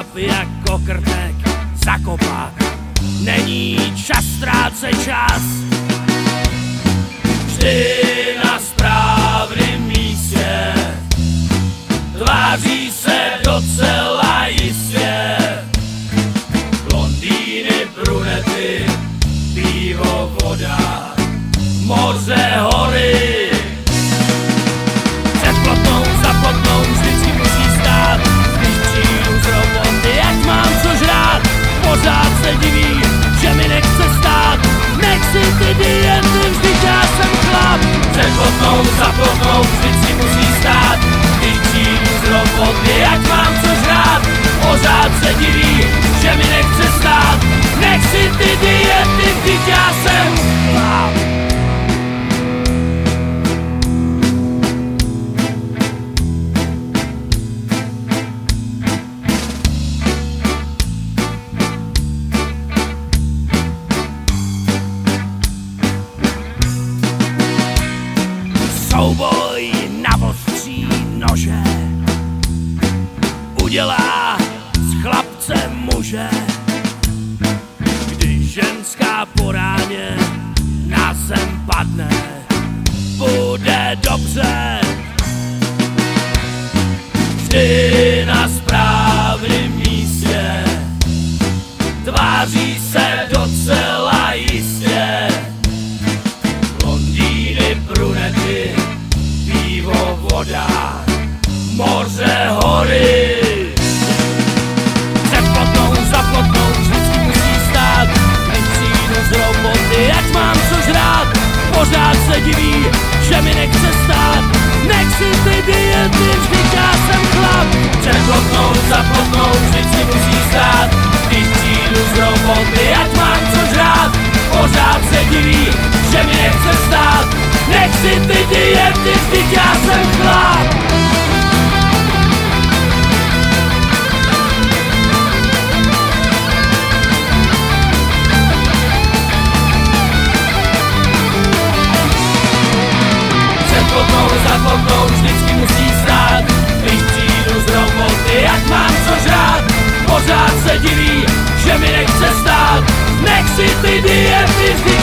chlap jako krtek zakopat. Není čas ztrácet čas, vždy na správném místě, tváří se docela jistě. Blondýny, brunety, pivo, voda, moře, hory. Před plotnou, za plotnou vždycky musí stát, když přijdu z roboty, ať mám co žrát. Pořád se diví, že mi nechce stát, nech si ty diety, vždyť já jsem chlap. Před plotnou, za plotnou vždycky musí stát, když přijdu z roboty, ať mám co žrát. Pořád se diví, že mi nechce stát, nech si ty diety, vždyť já jsem chlap. Souboj na ostří nože udělá z chlapce muže. Když ženská po ráně na zem padne, bude dobře. Vždy na správném místě, tváří se docela jistě. Blondýny, brunety, pivo, voda, moře, hory. Před plotnou, za plotnou vždycky musí stát, když přijdu z roboty, ať mám co žrát. Pořád se diví, že mi nechce stát, nech si ty diety, vždyť já jsem chlap. Před plotnou, za plotnou vždycky musí stát, když přijdu z roboty, ať mám co žrát. Pořád se diví, že mi nechce stát, nech si ty diety, vždyť já jsem chlap. Před plotnou, za plotnou vždycky musí stát, když přijdu z roboty, ať mám co žrát. Pořád se diví, že mi nechce stát, nech si ty diety, vždyť